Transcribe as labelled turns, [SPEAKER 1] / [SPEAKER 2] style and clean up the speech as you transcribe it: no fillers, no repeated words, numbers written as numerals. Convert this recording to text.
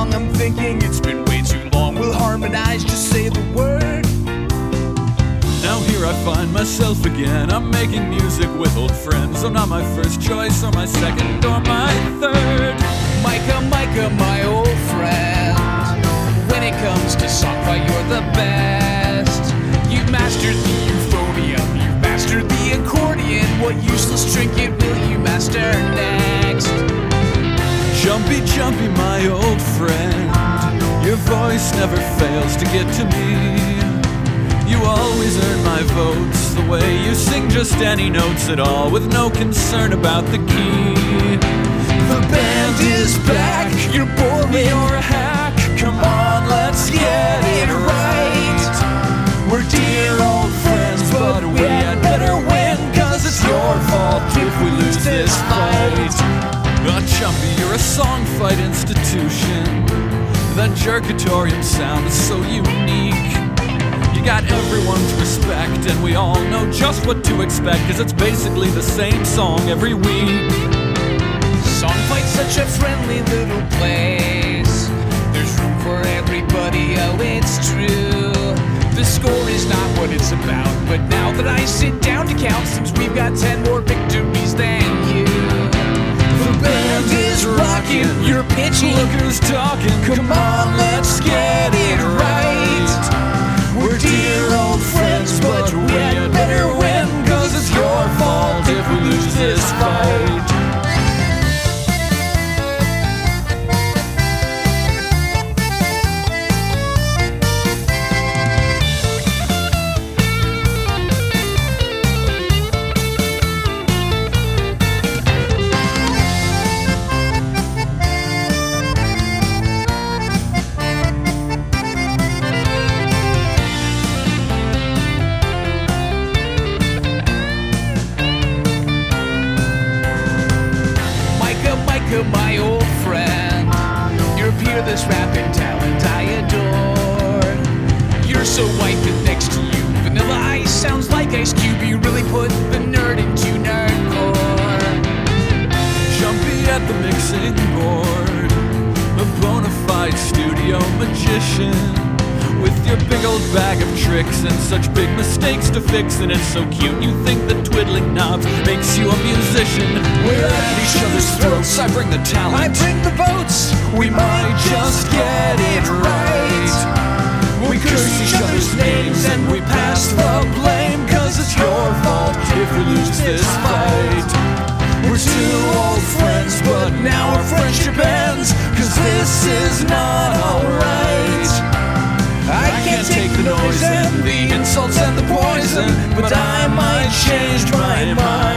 [SPEAKER 1] song. I'm thinking it's been way too long. We'll harmonize, just say the word.
[SPEAKER 2] Now here I find myself again. I'm making music with old friends. I'm not my first choice or my second or my third.
[SPEAKER 1] Micah, my old friend. When it comes to songfight, you're the best. You've mastered the euphonium, you've mastered the accordion. What useless trinket will you master next?
[SPEAKER 2] Jumpy, my old friend. Your voice never fails to get to me. You always earn my votes, the way you sing just any notes at all, with no concern about the key.
[SPEAKER 1] The band is back, you're boring,
[SPEAKER 2] you're a hack. Come on, let's get it right.
[SPEAKER 1] We're dear old friends, but we had better win, 'cause it's your fault if we lose this fight.
[SPEAKER 2] Chumpy, you're a song fight institution. That Jerkatorium sound is so unique. You got everyone's respect, and we all know just what to expect, 'cause it's basically the same song every week.
[SPEAKER 1] Songfight's such a friendly little place. There's room for everybody, oh it's true. The score is not what it's about, but now that I sit down to count, seems we've got 10 more victories than you. The band is rocking, you're pitching,
[SPEAKER 2] Look who's talking.
[SPEAKER 1] come on, let's get it right. We're dear old friends, but we had better win, 'cause it's your fault if we lose this fight. My old friend, you're peerless rapping talent I adore. You're so white that next to you, Vanilla Ice sounds like Ice Cube. You really put the nerd into nerdcore.
[SPEAKER 2] Jumpy at the mixing board, a bona fide studio magician. With your big old bag of tricks and such big mistakes to fix, and it's so cute you think that twiddling knobs makes you a musician.
[SPEAKER 1] We're at each other's throats,
[SPEAKER 2] I bring the talent,
[SPEAKER 1] I bring the votes. We might just get it right. We curse each other's names and we pass the blame, 'cause it's your fault if we lose this fight. We're two old friends, but now our friendship ends, 'cause this is not alright. I can't take the noise and the insults and the poison, but I might change my mind.